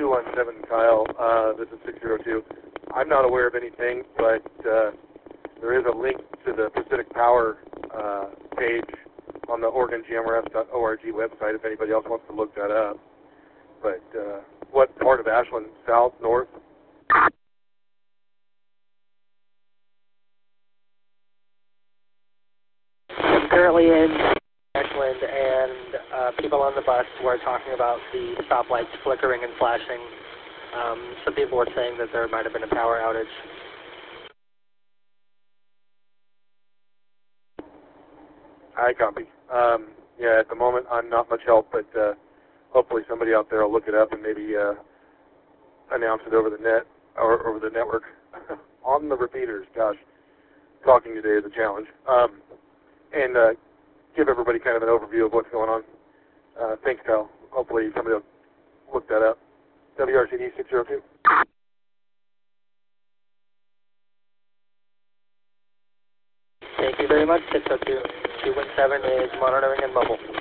217 Kyle, this is 602. I'm not aware of anything, but there is a link to the Pacific Power page on the OregonGMRS.org website if anybody else wants to look that up. But what part of Ashland? South, north? I'm currently in Ashland, and people on the bus were talking about the stoplights flickering and flashing. Some people were saying that there might have been a power outage. I copy. Yeah, at the moment I'm not much help, but hopefully somebody out there will look it up and maybe announce it over the net or over the network on the repeaters. Gosh, talking today is a challenge. And give everybody kind of an overview of what's going on. Thanks, Kyle. Hopefully somebody will look that up. WRCD 602. Thank you very much, 602. 217 is monitoring and mobile.